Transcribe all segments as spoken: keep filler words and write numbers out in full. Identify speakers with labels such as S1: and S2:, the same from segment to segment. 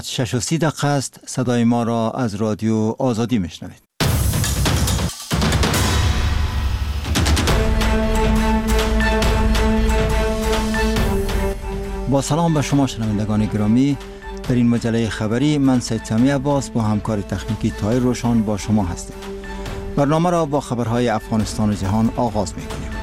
S1: شش و سی دقیقه است. صدای ما را از رادیو آزادی میشنوید. با سلام به شما شنوندگان گرامی، در این مجله خبری من سید سامی عباس با همکار تکنیکی طاهر روشن با شما هستیم. برنامه را با خبرهای افغانستان و جهان آغاز می‌کنیم.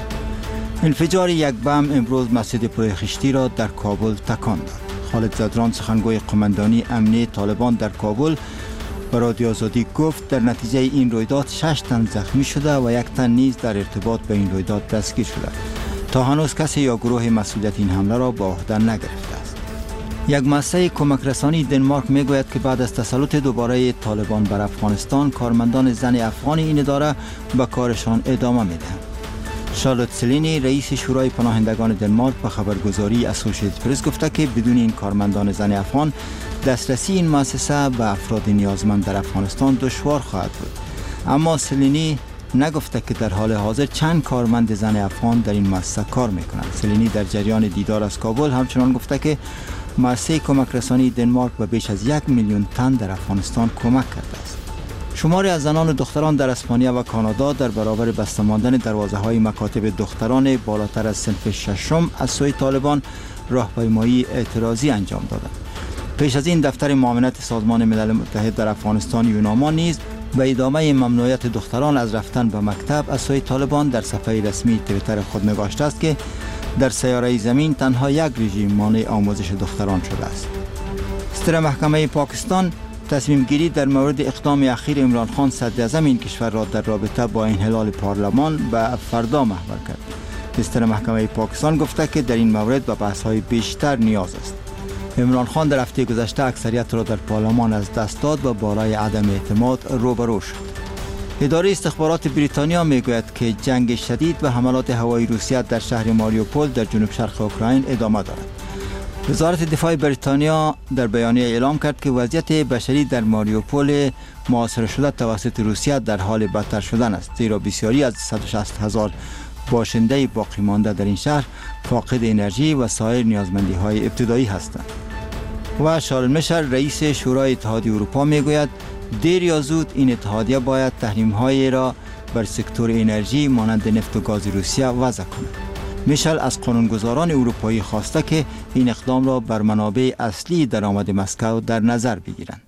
S1: انفجار یک بم امروز مسجد پرخشتی را در کابل تکان داد. خالد زدران سخنگوی قماندانی امنیه طالبان در کابل به رادیو آزادی گفت در نتیجه این رویداد شش تن زخمی شده و یک تن نیز در ارتباط به این رویداد دستگیر شده. تا هنوز کسی یا گروه مسئولیت این حمله را به عهده نگرفته است. یک مؤسسه کمک رسانی دنمارک میگوید که بعد از تسلط دوباره طالبان بر افغانستان، کارمندان زن افغان این اداره به کارشان ادامه میدهند. شارلوت سلینی رئیس شورای پناهندگان دنمارک به خبرگزاری اسوسییتد پرس گفته که بدون این کارمندان زن افغان دسترسی این مؤسسه به افراد نیازمند در افغانستان دشوار خواهد بود. اما سلینی نگفته که در حال حاضر چند کارمند زن افغان در این مؤسسه کار میکنند. سلینی در جریان دیدار از کابل همچنان گفته که مؤسسه کمک رسانی دنمارک به بیش از یک میلیون تن در افغانستان کمک کرده است. شماری از زنان و دختران در اسپانیا و کانادا در برابر بسته ماندن دروازه های مکاتب دختران بالاتر از صنف ششم از سوی طالبان راهپیمایی اعتراضی انجام دادند. پیش از این دفتر معاونت سازمان ملل متحد در افغانستان یوناما نیز به ادامه ممنوعیت دختران از رفتن به مکتب از سوی طالبان در صفحه رسمی توییتر خود نگاشته است که در سیاره زمین تنها یک رژیم مانع آموزش دختران شده است. ستر محکمه پاکستان تصمیم گیری در مورد اقدام اخیر عمران خان صدر اعظم این کشور را در رابطه با انحلال پارلمان به فردا محور کرد. ستر محکمه پاکستان گفته که در این مورد به بحث‌های بیشتر نیاز است. عمران خان در هفته گذشته اکثریت را در پارلمان از دست داد و بالای عدم اعتماد روبرو شد. اداره استخبارات بریتانیا میگوید که جنگ شدید و حملات هوایی روسیه در شهر ماریوپول در جنوب شرق اوکراین ادامه دارد. وزارت دفاع بریتانیا در بیانیه اعلام کرد که وضعیت بشری در ماریوپول محاصره شده توسط روسیه در حال بدتر شدن است، زیرا بسیاری از صد و شصت هزار باشنده باقی مانده در این شهر فاقد انرژی و سایر نیازمندی های ابتدایی هستند. و شارل میشل رئیس شورای اتحادیه اروپا میگوید دیر یا زود این اتحادیه باید تحریم‌های را بر سکتور انرژی مانند نفت و گاز روسیه وضع کند. میشل از قانونگذاران اروپایی خواسته که این اقدام را بر منابع اصلی درآمد مسکو در نظر بگیرند.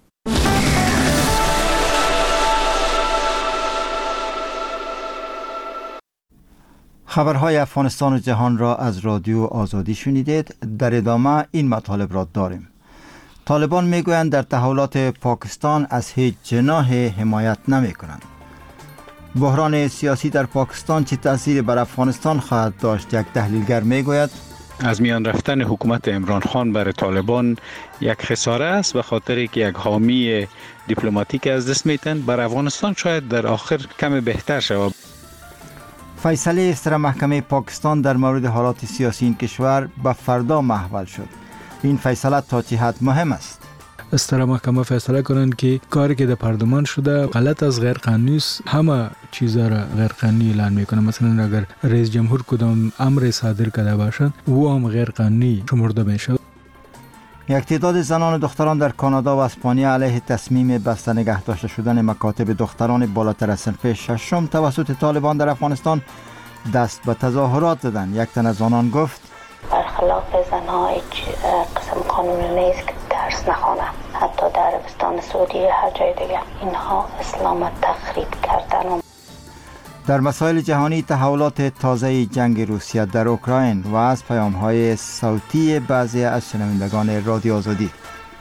S1: خبرهای افغانستان و جهان را از رادیو آزادی شنیدید. در ادامه این مطالب را داریم. طالبان میگویند در تحولات پاکستان از هیچ جناح حمایت نمی کنند. بحران سیاسی در پاکستان چه تأثیری بر افغانستان خواهد داشت؟ یک تحلیلگر میگوید
S2: از میان رفتن حکومت عمران خان بر طالبان یک خساره است، به خاطر که یک حامی دیپلماتیک از دست میتن. بر افغانستان شاید در آخر کم بهتر شود.
S1: فیصله ستر محکمه پاکستان در مورد حالات سیاسی این کشور به فردا محول شد. این فیصله تا چه حد مهم است؟
S3: ستر محکمه فیصله کنند که کاری که در پارلمان شده غلط از غیر قانونی است، همه چیزا را غیر قانونی اعلان میکنه. مثلا اگر رئیس جمهور کدام امر صادر کرده باشد او هم غیر قانونی شمرده میشه.
S1: یک تعداد زنان و دختران در کانادا و اسپانیا علیه تصمیم بسته نگه داشته شدن مکاتب دختران بالاتر از صنف ششم توسط طالبان در افغانستان دست به تظاهرات زدند. یک تن از آنان گفت
S4: برخلاف زنها هیچ قسم قانونی نیست که درس نخوانند، حتی در عربستان سعودی هر جای دیگه. اینها اسلام تخریب کردن.
S1: در مسائل جهانی تحولات تازه جنگ روسیه در اوکراین و از پیام‌های صوتی بعضی از شنوندگان رادیو آزادی.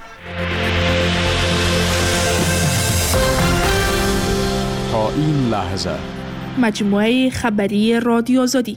S5: تا این لحظه
S6: مجموعه خبری رادیو آزادی.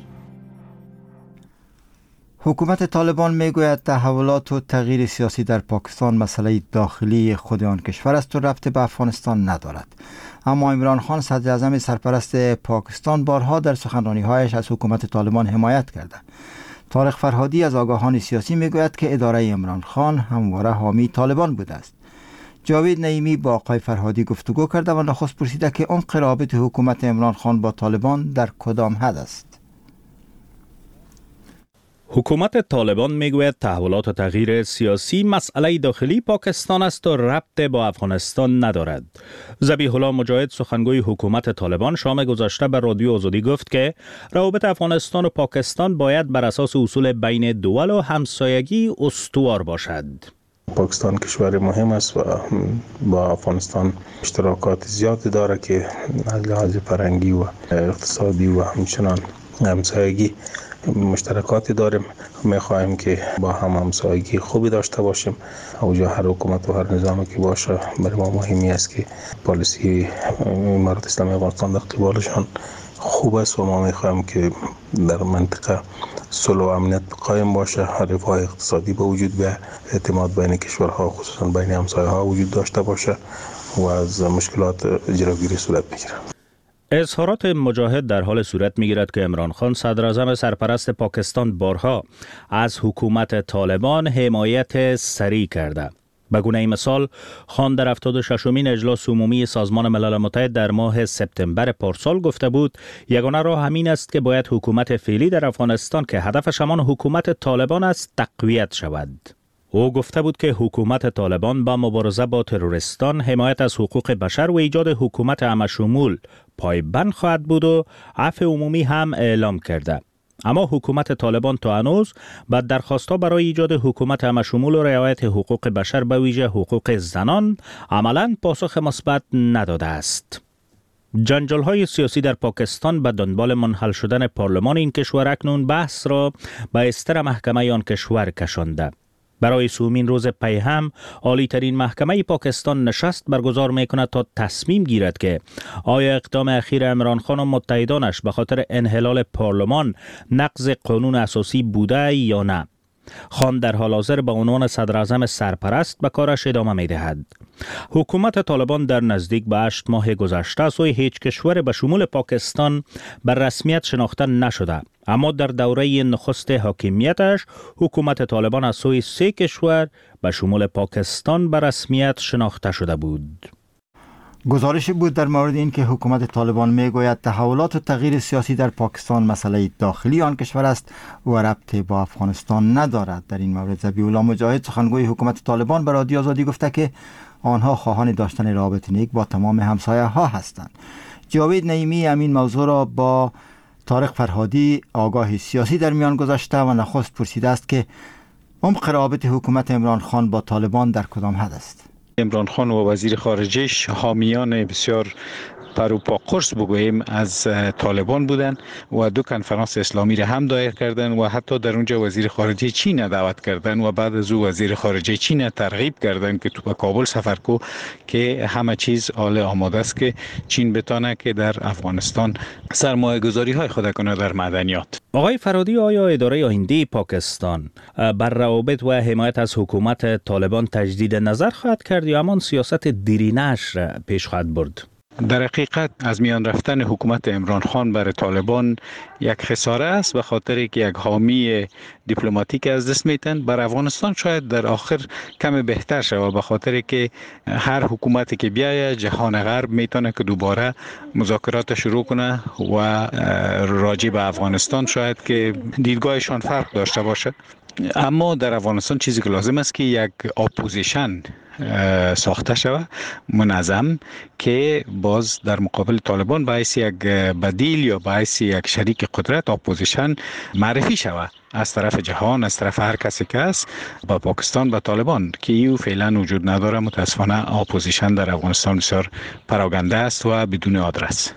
S1: حکومت طالبان میگوید تحولات و تغییر سیاسی در پاکستان مسئله داخلی خود آن کشور است و ربط به افغانستان ندارد. اما عمران خان صدر اعظم سرپرست پاکستان بارها در سخنرانی‌هایش از حکومت طالبان حمایت کرده. طارق فرهادی از آگاهان سیاسی میگوید که اداره عمران خان همواره حامی طالبان بوده است. جاوید نعیمی با آقای فرهادی گفتگو کرده و نخست پرسیده که عمق رابط حکومت عمران خان با طالبان در کدام حد است.
S7: حکومت طالبان میگوید تحولات و تغییر سیاسی مسئله داخلی پاکستان است و ربط با افغانستان ندارد. ذبیح الله مجاهد سخنگوی حکومت طالبان شام گذشته به رادیو آزادی گفت که روابط افغانستان و پاکستان باید بر اساس اصول بین دول و همسایگی استوار باشد.
S8: پاکستان کشور مهم است و با افغانستان اشتراکات زیادی داره که از لحاظ فرهنگی و اقتصادی و همچنان همسایگی مشترکاتی داریم. میخواهیم که با هم همسایگی خوبی داشته باشیم. اوجا هر حکومت و هر نظامی که باشه برای ما مهمی است که پالیسی امارات اسلامی افغانستان در قبالشان خوب است و ما میخواهیم که در منطقه صلح و امنیت قایم باشه، رفاه اقتصادی به وجود بیاید، اعتماد بین کشورها خصوصا بین همسایه‌ها وجود داشته باشه و از مشکلات جلوگیری صورت بگیره.
S7: اظهارات مجاهد در حال صورت می‌گیرد که عمران خان صدراعظم سرپرست پاکستان بارها از حکومت طالبان حمایت سریع کرده. به گونه مثال، خان در هفتاد و ششمین اجلاس عمومی سازمان ملل متحد در ماه سپتامبر پارسال گفته بود یگانه راه همین است که باید حکومت فعلی در افغانستان که هدفش همان حکومت طالبان است تقویت شود. او گفته بود که حکومت طالبان با مبارزه با تروریستان، حمایت از حقوق بشر و ایجاد حکومت همشمول پایبند خواهد بود و عفو عمومی هم اعلام کرده. اما حکومت طالبان تا هنوز با درخواست‌ها برای ایجاد حکومت همشمول و رعایت حقوق بشر به ویژه حقوق زنان عملاً پاسخ مثبت نداده است. جنجال‌های سیاسی در پاکستان به دنبال منحل شدن پارلمان این کشور اکنون بحث را به استر محکمه آن کشور کشانده. برای سومین روز پی هم عالی ترین محکمه پاکستان نشست برگزار میکند تا تصمیم گیرد که آیا اقدام اخیر عمران خان و متحدانش به خاطر انحلال پارلمان نقض قانون اساسی بوده یا نه. خان در حال حاضر به عنوان صدراعظم سرپرست به کارش ادامه می‌دهد. حکومت طالبان در نزدیک به هشت ماه گذشته سوی هیچ کشور به شمول پاکستان بر رسمیت شناخته نشده، اما در دوره نخست حاکمیتش حکومت طالبان از سوی سه کشور به شمول پاکستان به رسمیت شناخته شده بود.
S1: گزارشی بود در مورد این که حکومت طالبان میگوید تحولات و تغییر سیاسی در پاکستان مسئله داخلی آن کشور است و ربطی با افغانستان ندارد. در این مورد ذبیح الله مجاهد سخنگوی حکومت طالبان به رادیو آزادی گفته که آنها خواهان داشتن روابط نیک با تمام همسایه ها هستند. جاوید نعیمی همین موضوع را با طارق فرهادی آگاه سیاسی در میان گذاشته و نخست پرسیده است که عمق روابط حکومت عمران خان با طالبان در کدام حد است؟
S2: عمران خان و وزیر خارجه‌اش حامیان بسیار پروپا قرص بگوییم از طالبان بودن و دو کنفرانس اسلامی را هم دایر کردن و حتی در اونجا وزیر خارجه چین دعوت کردن و بعد از او وزیر خارجه چین ترغیب کردن که تو به کابل سفر کو که همه چیز آل آماده است که چین بتانه که در افغانستان سرمایه گذاری های خود کنه در معدنیات.
S7: آقای فرهادی، آیا اداره آینده پاکستان بر روابط و حمایت از حکومت طالبان تجدید نظر خواهد کرد یا همان سیاست دیرینه‌اش را پیش خواهد برد؟
S2: در حقیقت از میان رفتن حکومت عمران خان بر طالبان یک خساره است، به خاطر که یک حامی دیپلماتیک از دست میتن. بر افغانستان شاید در آخر کم بهتر شود، به خاطر که هر حکومتی که بیاید جهان غرب میتونه که دوباره مذاکرات شروع کنه و راجع به افغانستان شاید که دیدگاهشان فرق داشته باشه. اما در افغانستان چیزی که لازم است که یک اپوزیشن ساخته شود منظم که باز در مقابل طالبان به حیث یک بدیل یا به حیث یک شریک قدرت اپوزیشن معرفی شود از طرف جهان، از طرف هر کسی که است با پاکستان و طالبان که ایو فعلا وجود نداره. متاسفانه اپوزیشن در افغانستان بسیار پراگنده است و بدون آدرس.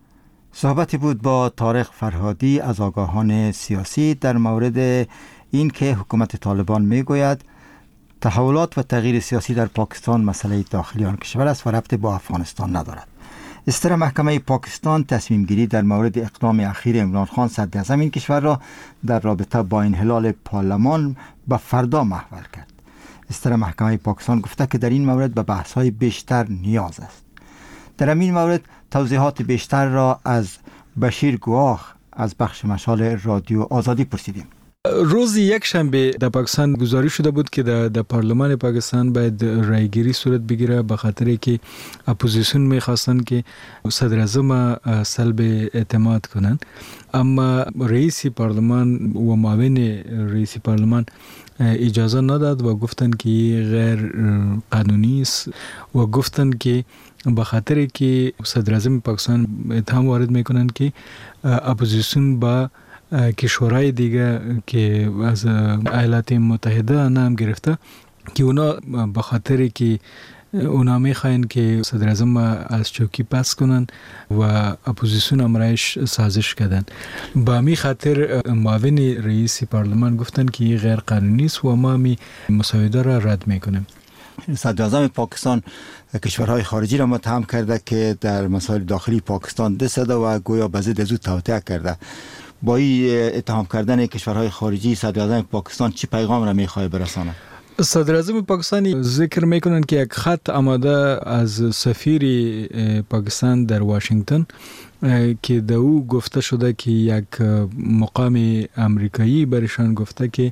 S1: صحبتی بود با طارق فرهادی از آگاهان سیاسی در مورد این که حکومت طالبان میگوید تحولات و تغییر سیاسی در پاکستان مسئله داخلی آن کشور است و ربطی با افغانستان ندارد. استر محکمه پاکستان تصمیم گیری در مورد اقدام اخیر عمران خان صدراعظم این کشور را در رابطه با انحلال پارلمان به فردا محول کرد. استر محکمه پاکستان گفته که در این مورد به بحث‌های بیشتر نیاز است. در این مورد توضیحات بیشتر را از بشیر گواخ از بخش مشال رادیو آزادی پرسیدیم.
S3: روز یک شنبه در پاکستان گزارش شده بود که در, در پارلمان پاکستان باید رایگیری صورت بگیره به خاطر که اپوزیسیون میخواستن که صدر اعظم سلب اعتماد کنن، اما رئیس پارلمان و معاون رئیس پارلمان اجازه نداد و گفتن که غیر قانونی است و گفتن که به خاطر که صدر اعظم پاکستان اتهام وارد میکنن که اپوزیسیون با کشورهای دیگه که از ایالات متحده نام گرفته که اونا به خاطر که اونا میخواین که صدر اعظم از چوکی پس کنن و اپوزیسیون امرایش سازش کردن. با می خاطر معاون رئیس پارلمان گفتن که غیر قانونی است و ما می مساوده را رد میکنیم.
S1: صدر اعظم پاکستان کشورهای خارجی را متهم کرده که در مسائل داخلی پاکستان دست داده و گویا به ضد از او توطئه کرده. با این اتهام کردن کشورهای خارجی صدر اعظم پاکستان چی پیغام را میخواد برسانه؟
S3: صدر اعظم پاکستانی ذکر میکنن که یک خط آماده از سفیر پاکستان در واشنگتن که در او گفته شده که یک مقام امریکایی برشان گفته که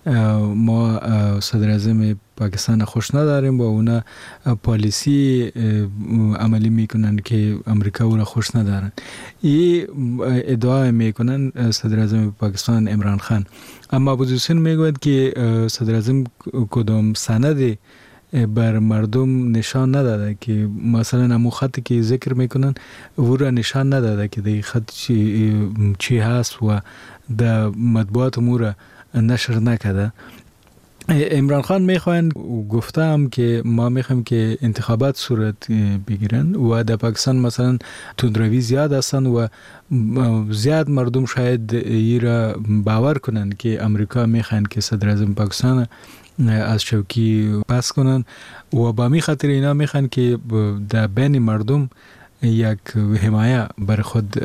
S3: ما صدر اعظم پاکستان خوش نداریم و اونا پالیسی عملی میکنن که امریکا او را خوش ندارن. این ادعا میکنن صدر اعظم پاکستان عمران خان، اما اپوزیسیون میگوید که صدر اعظم کدام سند بر مردم نشان نداده که مثلا امو خطی که ذکر میکنن او را نشان نداده که دی خط چی, چی هست و در مطبوعات امور نشر نکده. عمران خان میخواین گفته هم که ما میخوایم که انتخابات صورت بگیرن و در پاکستان مثلا تندروی زیاد هستن و زیاد مردم شاید ای را باور کنن که امریکا میخواین که صدر اعظم پاکستان از چوکی پس کنن و با می خاطر اینا میخوان که در بین مردم یک حمایه بر خود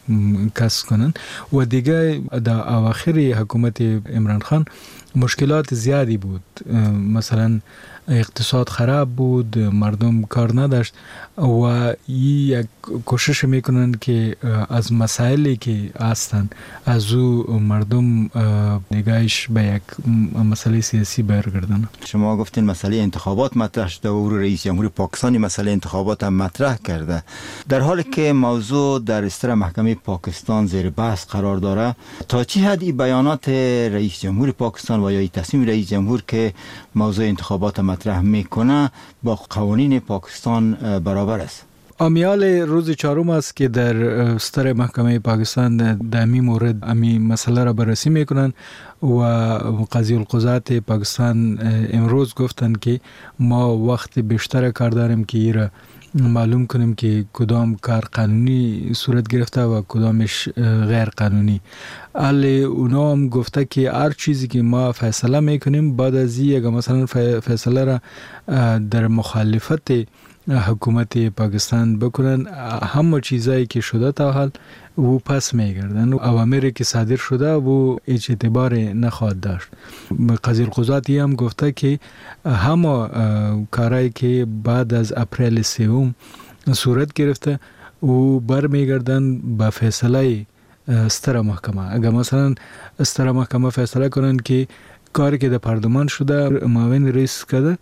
S3: کسب کنن و دیگه در اواخر حکومت عمران خان مشکلات زیادی بود، مثلا اقتصاد خراب بود، مردم کار نداشت و یک کوشش میکنن که از مسائلی که هستن از او مردم نگاهش به یک مسئله سیاسی برگردن.
S1: شما گفتین مسئله انتخابات مطرح شده و رئیس جمهور پاکستانی مسئله انتخابات هم مطرح کرده، در حالی که موضوع در استر محکمه پاکستان زیر بحث قرار داره. تا چه حد این بیانات رئیس جمهور پاکستان و یا این تصمیم رئیس جمهور که موضوع انتخابات مطرح میکنه با قوانین پاکستان برابر است؟
S3: امیال روز چهارم است که در استر محکمه پاکستان در امی مورد امی مسئله را بررسی میکنن و قاضی القضات پاکستان امروز گفتن که ما وقت بیشتر کار داریم که این را معلوم کنیم که کدام کار قانونی صورت گرفته و کدامش غیر قانونی. علی اونا هم گفته که هر چیزی که ما فیصله میکنیم بعد از این اگر مثلا فیصله را در مخالفت حکومت پاکستان بکنن، همه چیزایی که شده تا حال و پس میگردن و اوامری که صادر شده و هیچ اعتبار نخواهد داشت. قاضی القضات هم گفته که همه کارهایی که بعد از اپریل سوم صورت گرفته و برمیگردن به فیصله استر محکمه. اگر مثلا استر محکمه فیصله کنن که کاری که در پارلمان شده معاون رئیس کرده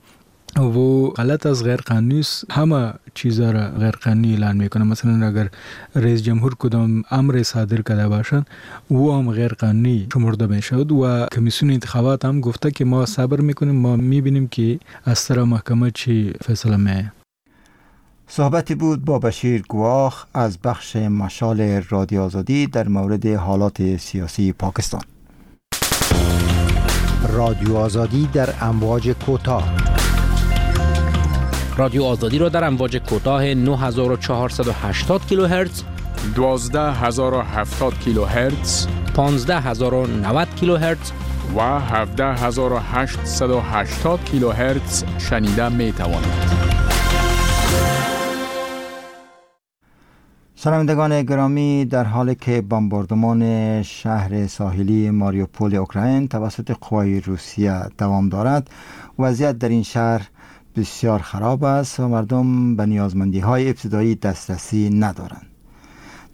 S3: و غلط از غیر قانونی است، همه چیزا را غیر قانونی اعلان میکنه. مثلا اگر رئیس جمهور کدام امر صادر کرده باشن و هم غیر قانونی شمرده میشود و کمیسیون انتخابات هم گفته که ما صبر میکنیم، ما میبینیم که از طرف محکمه چی فیصله میه.
S1: صحبتی بود با بشیر گواخ از بخش مشال رادیو آزادی در مورد حالات سیاسی پاکستان.
S9: رادیو آزادی در امواج کوتاه.
S10: رادیو آزادی را در امواج کوتاه نه هزار و چهارصد و هشتاد کیلوهرتز،
S5: دوازده هزار و هفتاد کیلوهرتز،
S10: پانزده هزار و نود کیلوهرتز
S5: و هفده هزار و هشتصد و هشتاد کیلوهرتز شنیده می توانید.
S1: شنوندگان گرامی، در حالی که بمباردمان شهر ساحلی ماریوپول اوکراین توسط قوای روسیه دوام دارد، وضعیت در این شهر بسیار خراب است و مردم به نیازمندی های ابتدایی دسترسی ندارند.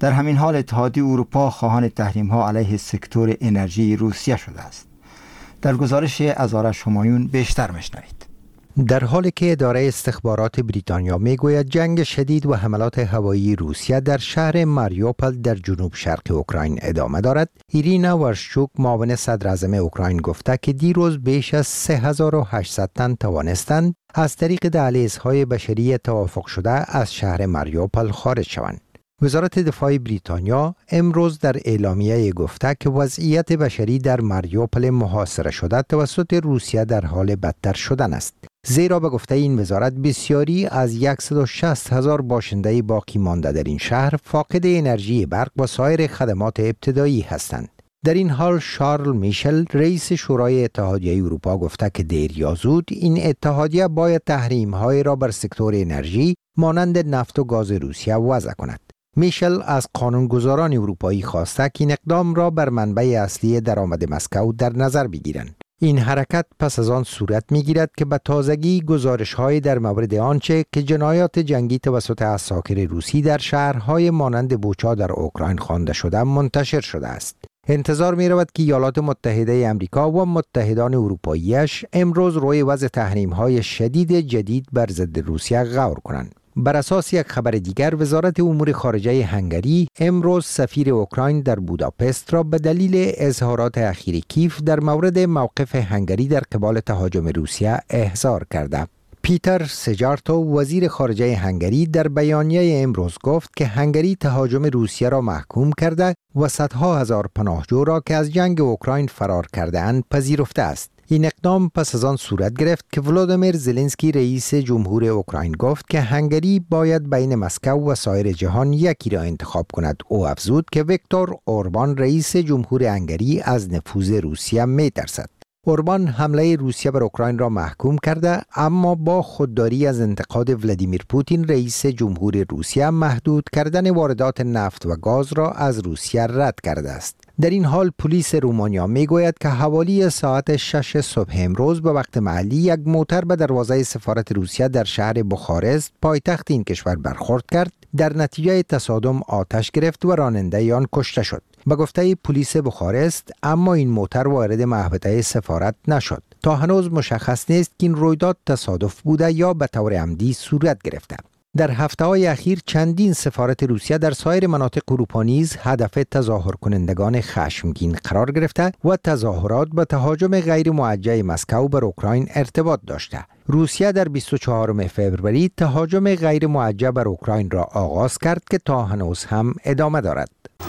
S1: در همین حال اتحادیه اروپا خواهان تحریم‌ها علیه سکتور انرژی روسیه شده است. در گزارش از آرش همایون بیشتر میشنوید.
S9: در حالی که اداره استخبارات بریتانیا میگوید جنگ شدید و حملات هوایی روسیه در شهر ماریوپل در جنوب شرق اوکراین ادامه دارد، ایرینا ورشچوک معاون صدر اعظم اوکراین گفته که دیروز بیش از سه هزار و هشتصد تن توانستند از طریق دهلیزهای بشری توافق شده از شهر ماریوپل خارج شوند. وزارت دفاع بریتانیا امروز در اعلامیه گفته که وضعیت بشری در ماریوپل محاصره شده توسط روسیه در حال بدتر شدن است. زیرا به گفته این وزارت بسیاری از صد و شصت هزار باشنده باقی مانده در این شهر فاقد انرژی برق و سایر خدمات ابتدایی هستند. در این حال شارل میشل رئیس شورای اتحادیه اروپا گفته که دیر یا زود این اتحادیه باید تحریم‌های را بر سکتور انرژی مانند نفت و گاز روسیه وضع کند. میشل از قانونگذاران اروپایی خواسته که این اقدام را بر منبع اصلی درآمد مسکو در نظر بگیرند. این حرکت پس از آن صورت می‌گیرد که به تازگی گزارش‌های در مورد آنچه که جنایات جنگی توسط عساکر روسی در شهرهای مانند بوچا در اوکراین خوانده شده منتشر شده است. انتظار می‌رود که ایالات متحده آمریکا و متحدان اروپایی‌اش امروز روی وضع تحریم‌های شدید جدید بر ضد روسیه غور کنند. بر اساس یک خبر دیگر، وزارت امور خارجه هنگری امروز سفیر اوکراین در بوداپست را به دلیل اظهارات اخیر کیف در مورد موقف هنگری در قبال تهاجم روسیه احضار کرده. پیتر سجارتو وزیر خارجه هنگری در بیانیه امروز گفت که هنگری تهاجم روسیه را محکوم کرده و صدها هزار پناهجو را که از جنگ اوکراین فرار کرده اند پذیرفته است. این اقدام پس از آن صورت گرفت که ولادیمیر زلنسکی رئیس جمهور اوکراین گفت که هنگری باید بین مسکو و سایر جهان یکی را انتخاب کند. او افزود که ویکتور اوربان رئیس جمهور هنگری از نفوذ روسیه می‌ترسد. اوربان حمله روسیه بر اوکراین را محکوم کرده، اما با خودداری از انتقاد ولادیمیر پوتین رئیس جمهور روسیه محدود کردن واردات نفت و گاز را از روسیه رد کرده است. در این حال پلیس رومانیا میگوید که حوالی ساعت شش صبح امروز به وقت محلی یک موتر به دروازه سفارت روسیه در شهر بخارست پایتخت این کشور برخورد کرد. در نتیجه تصادم آتش گرفت و راننده آن کشته شد. به گفته پلیس بخارست، اما این موتر وارد محوطه سفارت نشد. تا هنوز مشخص نیست که این رویداد تصادف بوده یا به طور عمدی صورت گرفته. در هفته‌های اخیر چندین سفارت روسیه در سایر مناطق اروپا نیز هدف تظاهر کنندگان خشمگین قرار گرفته و تظاهرات به تهاجم غیر موجه مسکو بر اوکراین ارتباط داشته. روسیه در بیست و چهارم فوریه تهاجم غیر موجه بر اوکراین را آغاز کرد که تا هنوز هم ادامه دارد.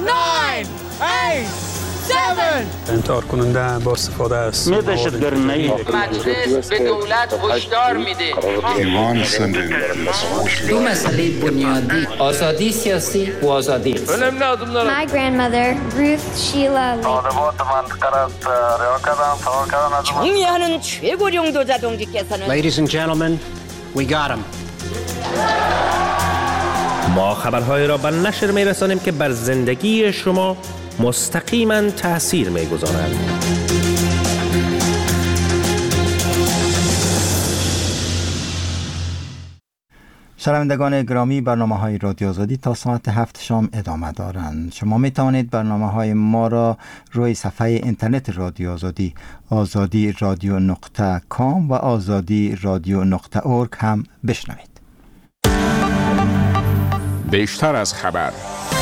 S11: انتحار کننده با استفاده از
S12: مجلس به دولت هشدار میده دو مسئله بنیادی، آزادی سیاسی و آزادی اقتصادی.
S13: My grandmother Ruth Sheila
S12: 정의하는 최고령도 자동직께서는
S11: Ladies and gentlemen, we got him.
S7: ما خبرهای را به نشر میرسانیم که بر زندگی شما مستقیما تأثیر میگذارند.
S1: شنوندگان گرامی، برنامه‌های رادیو آزادی تا ساعت هفت شام ادامه دارند. شما می توانید برنامه‌های ما را روی صفحه اینترنت رادیو آزادی آزادی رادیو نقطه کام و آزادی رادیو نقطه اورگ هم بشنوید.
S5: بیشتر از خبر.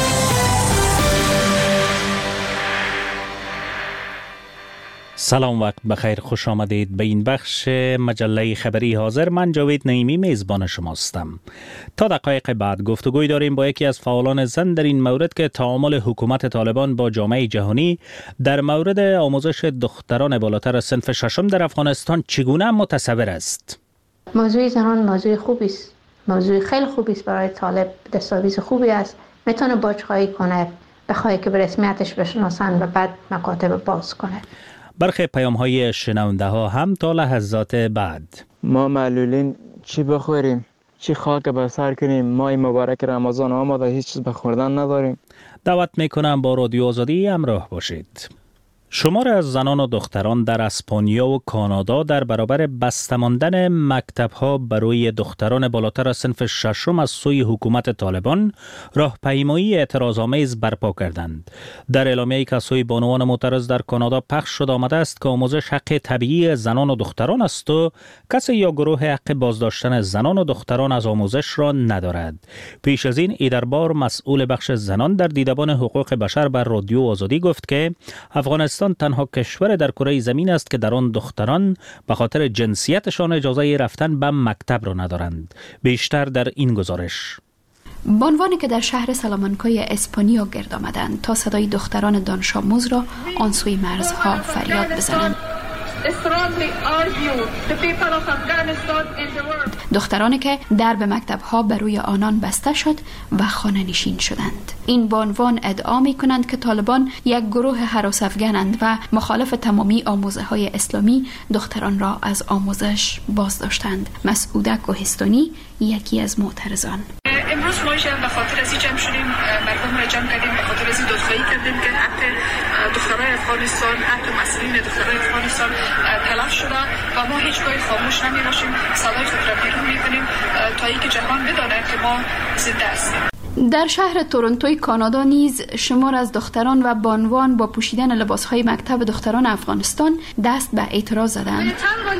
S7: سلام، وقت بخیر، خوش آمدید به این بخش مجله خبری حاضر. من جاوید نعیمی میزبان شماستم. تا دقایق بعد گفتگوی داریم با یکی از فعالان زن در این مورد که تعامل حکومت طالبان با جامعه جهانی در مورد آموزش دختران بالاتر از صنف ششم در افغانستان چگونه متصور است.
S14: موضوع زنان موضوع خوبی است، موضوع خیلی خوبی است برای طالب، دستاویز خوبی است. میتونه باجخواهی کنه، بخواه که به رسمیتش بشناسن و بعد مکاتب باز کنه.
S7: برخی پیام های شنونده ها هم تا لحظات بعد.
S15: ما معلولین چی بخوریم؟ چی خاک به سر کنیم؟ ماه مبارک رمضان آمده، هیچ چیز به خوردن نداریم.
S7: دعوت میکنم با رادیو آزادی همراه باشید. شمار از زنان و دختران در اسپانیا و کانادا در برابر بسته ماندن مکتب‌ها برای دختران بالاتر از صنف ششم از سوی حکومت طالبان راهپیمایی اعتراض‌آمیز برپا کردند. در اعلامیه‌ای که از سوی بانوان معترض در کانادا پخش شده آمده است که آموزش حق طبیعی زنان و دختران است و کسی یا گروه حق بازداشتن زنان و دختران از آموزش را ندارد. پیش از این ایدربار مسئول بخش زنان در دیدبان حقوق بشر بر رادیو آزادی گفت که افغانستان تنها کشور در کره زمین است که در آن دختران به خاطر جنسیتشان اجازه رفتن به مکتب را ندارند. بیشتر در این گزارش.
S16: بانوانی که در شهر سلامانکای اسپانیا گرد آمدند تا صدای دختران دانش آموز را آن سوی مرزها فریاد بزنند. دخترانی که درب مکتب‌ها بر روی آنان بسته شد و خانه نشین شدند. این بانوان ادعا می‌کنند که طالبان یک گروه هراس افغانند و مخالف تمامی آموزه‌های اسلامی دختران را از آموزش باز داشتند. مسعوده کوهستانی یکی از معترضان.
S17: امروز ما جمع به خاطر از این جمع شدیم، مردم را جمع کردیم به خاطر از این دادخواهی کردیم که حق دخترای افغانستان، حق مسئولین دخترای افغانستان تلف شده و ما هیچگاه خاموش نمی باشیم. صدای خود را بیرون می‌کنیم تا اینکه جهان بداند که ما زنده هستیم.
S16: در شهر تورنتوی کانادا نیز شمار از دختران و بانوان با پوشیدن لباسهای مکتب دختران افغانستان دست به اعتراض زدند.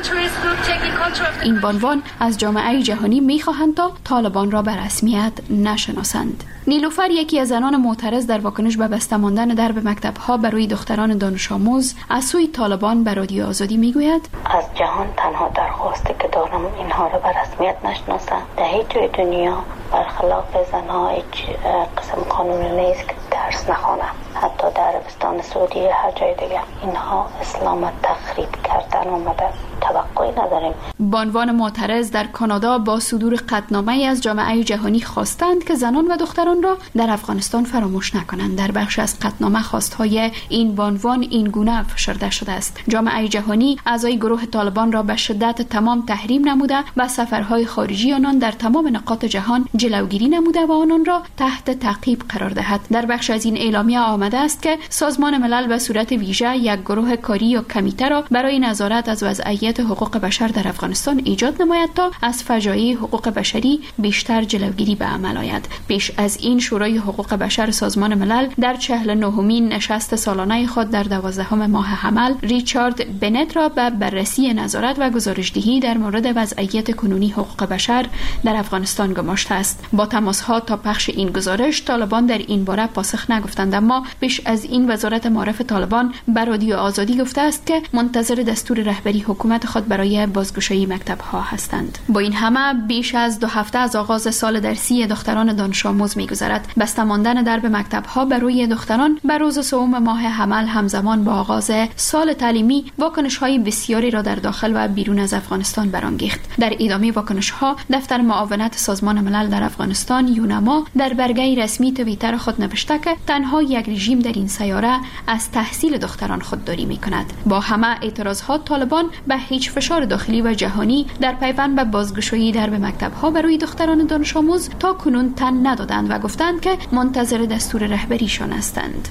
S16: این بانوان از جامعه جهانی می‌خواهند تا طالبان را به رسمیت نشناسند. نیلوفر یکی از زنان معترض در واکنش به بسته ماندن درب مکتب‌ها برای دختران دانش آموز از سوی طالبان به رادیو آزادی میگوید:
S4: از جهان تنها درخواستی که دارم اینها را به رسمیت نشناسند. در هیچ جای دنیا برخلاف زنها هیچ قسم قانونی نیست که درس نخوانند. حتی در عربستان سعودی هر جای دیگه اینها اسلام تخریب کردن آمده. توقعی نداریم.
S16: بانوان معترض در کانادا با صدور قطعنامه‌ای از جامعه جهانی خواستند که زنان و دختران را در افغانستان فراموش نکنند. در بخش از قطعنامه خواستهای این بانوان این گونه فشرده شده است: جامعه جهانی اعضای گروه طالبان را به شدت تمام تحریم نموده و سفرهای خارجی آنان در تمام نقاط جهان جلوگیری نموده و آنان را تحت تعقیب قرار دهد. در بخش از این اعلامیه آمده است که سازمان ملل به صورت ویژه یک گروه کاری یا کمیته را برای نظارت از وضعیت حقوق بشر در افغانستان ایجاد نماید تا از فجایع حقوق بشری بیشتر جلوگیری به عمل آید. پیش از این شورای حقوق بشر سازمان ملل در چهل و نهمین نشست سالانه خود در دوازدهم ماه حمل ریچارد بنت را به بررسی نظارت و گزارشدهی در مورد وضعیت کنونی حقوق بشر در افغانستان گماشته است. با تماس‌ها تا پخش این گزارش طالبان در این باره پاسخ نگفتند، اما پیش از این وزارت معارف طالبان به رادیو آزادی گفته است که منتظر دستور رهبری حکومت خود برای بازگشایی مکتب‌ها هستند. با این همه بیش از دو هفته از آغاز سال درسی دختران دانش آموز می‌گذرد. بسته ماندن درب مکتب‌ها برای دختران به روز سوم ماه حمل همزمان با آغاز سال تعلیمی واکنش‌های بسیاری را در داخل و بیرون از افغانستان برانگیخت. در ادامه واکنش‌ها دفتر معاونت سازمان ملل در افغانستان یونما در برگه رسمی توییتر خود نوشته که تنها یک رژیم در این سیاره از تحصیل دختران خودداری می‌کند. با همه اعتراض‌ها طالبان به هیچ فشار داخلی و جهانی در پیوند به بازگشایی درب مکتب‌ها برای دختران دانش آموز تا کنون تن ندادند و گفتند که منتظر دستور رهبریشان هستند.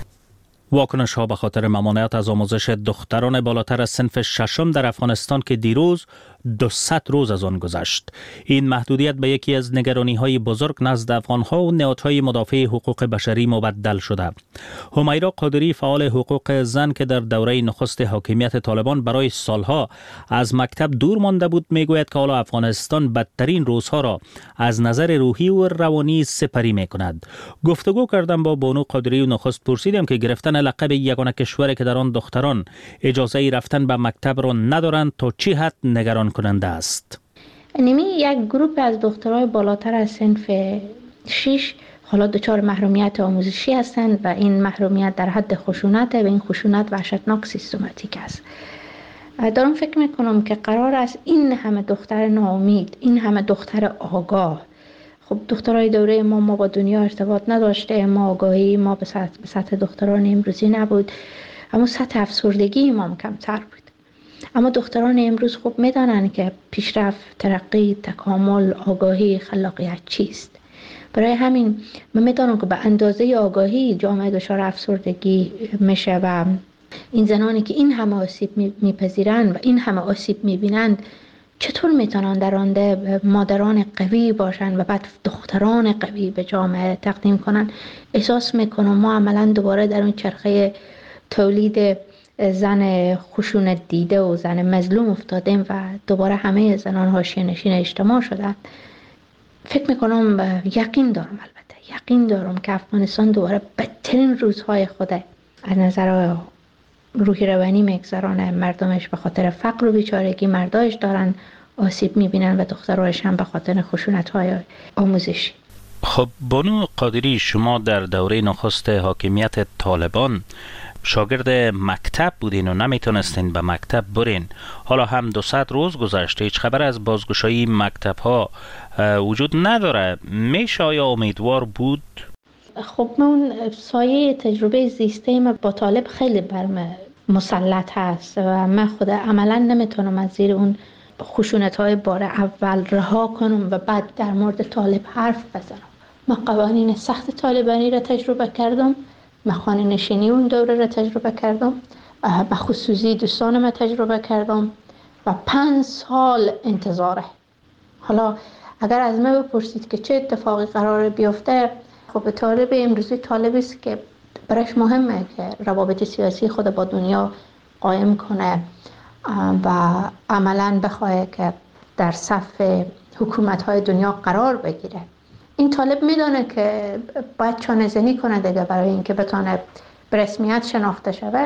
S7: واکنش ها به خاطر ممانعت از آموزش دختران بالاتر از صنف ششم در افغانستان که دیروز دویست روز از آن گذشت. این محدودیت به یکی از نگرانی های بزرگ نزد افغان ها و نهادهای مدافع حقوق بشری مبدل شده. همیرا قادری فعال حقوق زن که در دوره نخست حاکمیت طالبان برای سالها از مکتب دور مانده بود میگوید که حالا افغانستان بدترین روزها را از نظر روحی و روانی سپری میکند. گفتگو کردم با بانو قادری و نخست پرسیدم که گرفتن لقب یگانه کشوری که در آن دختران اجازه رفتن به مکتب را ندارند تا چی حد نگران کننده است.
S14: نمی یک گروه از دخترای بالاتر از صنف شش حالا دچار محرومیت آموزشی هستند و این محرومیت در حد خشونت و این خشونت وحشتناک سیستماتیک است. دارم فکر میکنم که قرار است این همه دختر ناامید، این همه دختر آگاه، خب دخترای دوره ما ما با دنیا ارتباط نداشته، ما آگاهی ما به سطح, به سطح دختران امروزی نبود، اما سطح افسردگی ما کمتر بود. اما دختران امروز خوب میدانن که پیشرفت، ترقی، تکامل، آگاهی، خلاقیت چیست. برای همین من میدانم که به اندازه آگاهی جامعه دچار افسردگی میشه و این زنانی که این همه آسیب میپذیرند و این همه آسیب میبینند چطور میتونن در آینده مادران قوی باشن و بعد دختران قوی به جامعه تقدیم کنن؟ احساس میکنم ما عملا دوباره در اون چرخه تولید زن خشونت دیده و زن مظلوم افتادیم و دوباره همه زنان حاشیه نشین اجتماع شدن. فکر میکنم یقین دارم البته یقین دارم که افغانستان دوباره بدترین روزهای خوده از نظر روحی روانی میگذرانه. مردمش به خاطر فقر و بیچارگی مرداش دارن آسیب میبینن و دخترایش هم به خاطر خشونت‌های آموزشی.
S7: خب بانو قادری، شما در دوره نخست حاکمیت طالبان شاگرد مکتب بودین و نمیتونستین به مکتب برین. حالا هم دو صد روز گذشته، هیچ خبر از بازگشایی مکتب ها وجود نداره. میشه آیا امیدوار بود؟
S14: خب من سایه تجربه زیسته ما با طالب خیلی برم مسلط هست و من خود عملا نمیتونم از زیر اون خشونت های بار اول رها کنم و بعد در مورد طالب حرف بزنم. من قوانین سخت طالبانی را تجربه کردم، من خانه نشینی اون دوره را تجربه کردم، به خصوصی دوستان ما تجربه کردم و پنج سال انتظاره. حالا اگر از من بپرسید که چه اتفاقی قرار بیفته، خب طالب امروزی طالبی است که برایش مهمه که روابط سیاسی خود با دنیا قائم کنه و عملاً بخواه که در صف حکومت‌های دنیا قرار بگیره. این طالب میدونه که باید چانه زنی کنه دیگه برای اینکه بتونه به رسمیت شناخته شوه.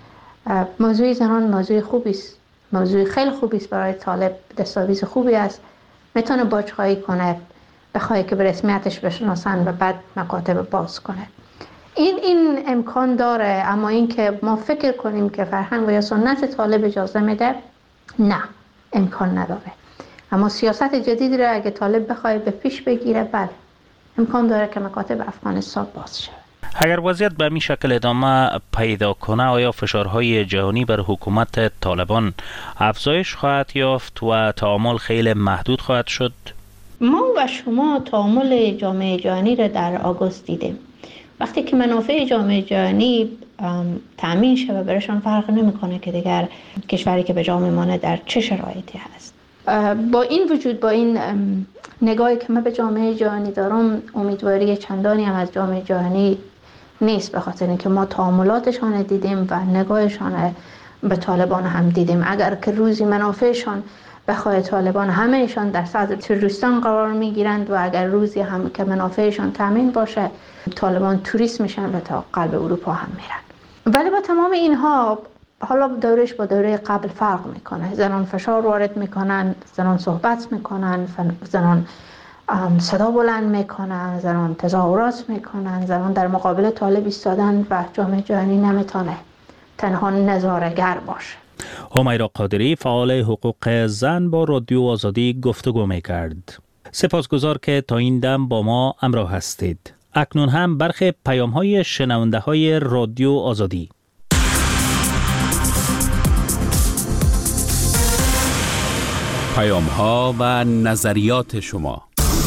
S14: موضوع زنان موضوع خوبی است، موضوع خیلی خوبی است برای طالب، دستاویز خوبی است. میتونه باجخواهی کنه، بخواه که به رسمیتش بشناسن و بعد مکاتب باز کنه. این این امکان داره، اما این که ما فکر کنیم که فرهنگ و یا سنت طالب اجازه میده، نه، امکان نداره. اما سیاست جدید را اگه طالب بخواه به پیش بگیره، بله امکان داره که مکاتب افغانستان باز شود.
S7: اگر وضعیت به این شکل ادامه پیدا کنه، آیا فشارهای جهانی بر حکومت طالبان افزایش خواهد یافت و تعامل خیلی محدود خواهد شد؟
S14: ما و شما تعامل جامعه جهانی را در آگوست دیدیم. وقتی که منافع جامعه جهانی تأمین شده، برایشان فرق نمیکنه که دیگر کشوری که به جا میمانه در چه شرایطی هست. با این وجود، با این نگاهی که من به جامعه جهانی دارم، امیدواری چندانی هم از جامعه جهانی نیست، به خاطر اینکه ما تعاملاتشان دیدیم و نگاهشان به طالبان هم دیدیم. اگر که روزی منافعشان بخواه طالبان همهشان در صدر تروریستان قرار میگیرند و اگر روزی هم که منافعشان تامین باشه، طالبان توریست میشن و تا قلب اروپا هم میرن. ولی با تمام اینها، حالا دورش با دوره قبل فرق میکنه. زنان فشار وارد میکنن، زنان صحبت میکنن، زنان صدا بلند میکنن، زنان تظاهرات میکنن، زنان در مقابل طالب ایستادن و جامعه جهانی نمیتونه تنها نظاره‌گر باشه.
S7: همیرا قادری، فعال حقوق زن، با رادیو آزادی گفتگو میکرد. سپاسگزار که تا این دم با ما همراه هستید. اکنون هم برخی پیام‌های شنونده‌های رادیو آزادی.
S18: پیام‌ها و نظریات شما.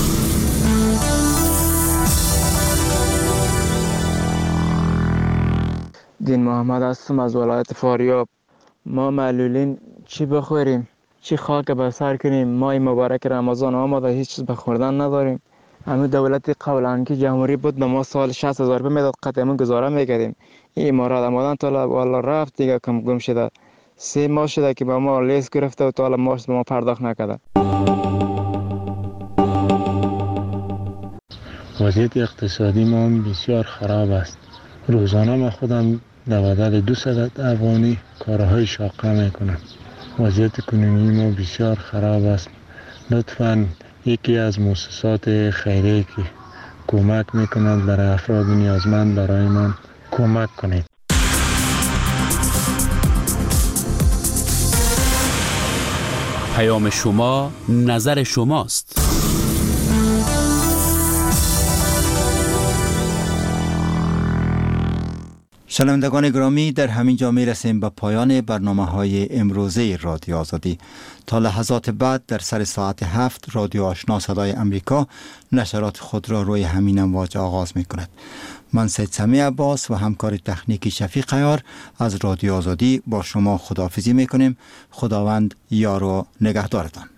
S15: دین محمد هستم از ولایت فاریاب. ما معلولین چی بخوریم، چی خاک به سر کنیم؟ ماه مبارک رمضان آمده، هیچ چیز بخوردن نداریم. همه دولت قبلا که جمهوری بود به ما سال شصت هزار روپیه میداد، قطعا گزاره میکردیم. این امارات آمدن تا والا رفت دیگه، کم گم شده. سه ماه شده که با ما لیست گرفته و تا حالا ماش به ما پرداخت نکرده.
S8: وضعیت اقتصادی ما بسیار خراب است. روزانه من خودم در بدل دو صد افغانی کارهای شاقه میکنم. وضعیت کنونی ما بسیار خراب است. لطفاً یکی از مؤسسات خیریه که کمک میکنند برای افراد نیازمند برای من کمک کنید.
S18: پیام شما، نظر شماست.
S1: شنوندگان گرامی، در همین جا می رسیم به پایان برنامه های امروزه رادیو آزادی. تا لحظات بعد در سر ساعت هفت رادیو آشنا صدای امریکا نشرات خود را روی همین امواج آغاز می کند. من سید سمی عباس و همکار تکنیکی شفیق عیار از رادیو آزادی با شما خداحافظی می کنیم. خداوند یار و نگهدارتان.